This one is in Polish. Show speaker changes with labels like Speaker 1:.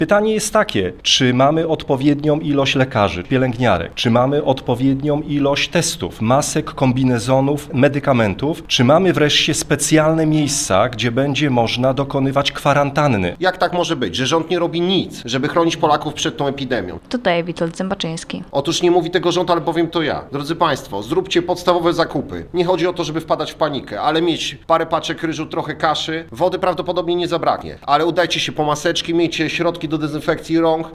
Speaker 1: Pytanie jest takie, czy mamy odpowiednią ilość lekarzy, pielęgniarek, czy mamy odpowiednią ilość testów, masek, kombinezonów, medykamentów, czy mamy wreszcie specjalne miejsca, gdzie będzie można dokonywać kwarantanny.
Speaker 2: Jak tak może być, że rząd nie robi nic, żeby chronić Polaków przed tą epidemią?
Speaker 3: Dodaje Witold Zębaczyński.
Speaker 2: Otóż nie mówi tego rząd, ale powiem to ja. Drodzy Państwo, zróbcie podstawowe zakupy. Nie chodzi o to, żeby wpadać w panikę, ale mieć parę paczek ryżu, trochę kaszy. Wody prawdopodobnie nie zabraknie, ale udajcie się po maseczki, miejcie środki do dezynfekcji rąk